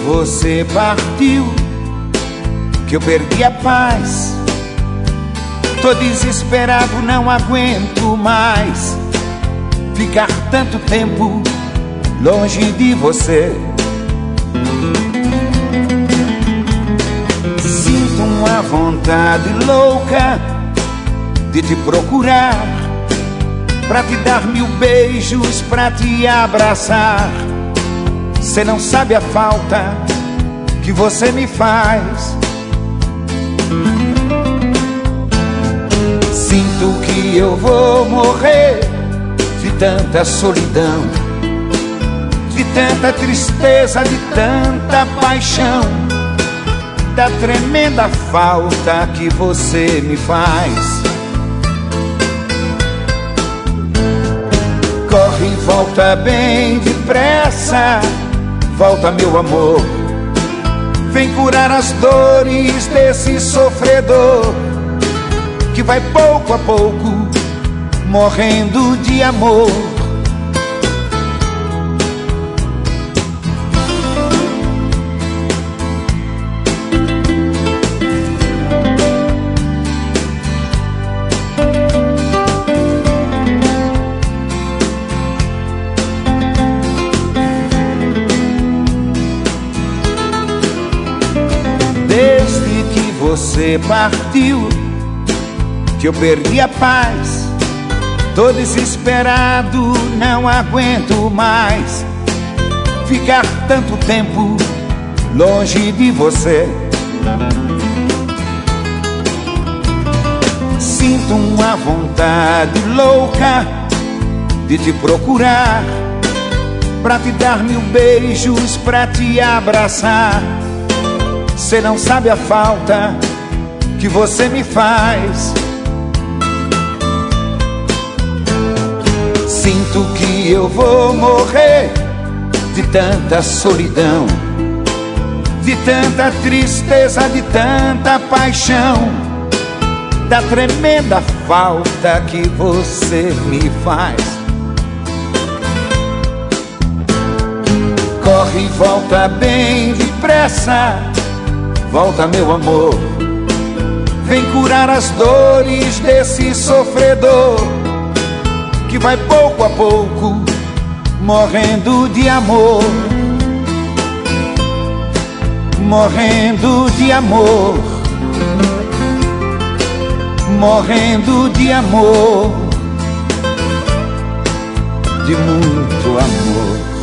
você partiu, que eu perdi a paz. Tô desesperado, não aguento mais ficar tanto tempo longe de você. Sinto uma vontade louca de te procurar, pra te dar 1000 beijos, pra te abraçar. Cê não sabe a falta que você me faz. Sinto que eu vou morrer de tanta solidão, de tanta tristeza, de tanta paixão, da tremenda falta que você me faz. Corre e volta bem depressa, volta meu amor, vem curar as dores desse sofredor que vai pouco a pouco morrendo de amor. Desde que você partiu, que eu perdi a paz. Tô desesperado, não aguento mais ficar tanto tempo longe de você. Sinto uma vontade louca de te procurar, pra te dar 1000 beijos, pra te abraçar. Cê não sabe a falta que você me faz. Sinto que eu vou morrer de tanta solidão, de tanta tristeza, de tanta paixão, da tremenda falta que você me faz. Corre e volta bem depressa, volta meu amor, vem curar as dores desse sofredor que vai pouco a pouco morrendo de amor, morrendo de amor, morrendo de amor, de muito amor.